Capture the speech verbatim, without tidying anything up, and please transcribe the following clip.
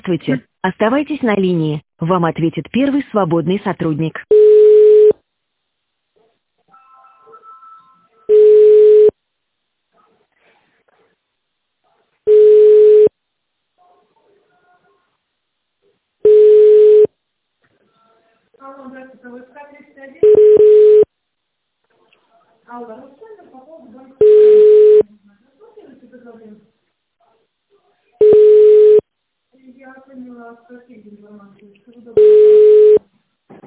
Здравствуйте. Оставайтесь на линии. Вам ответит первый свободный сотрудник. Алло, здравствуйте, вы СК тридцать один? Алло, Руслан, по поводу банка. Смотрите предложение. Я поняла, какие информации. Что вы добавили?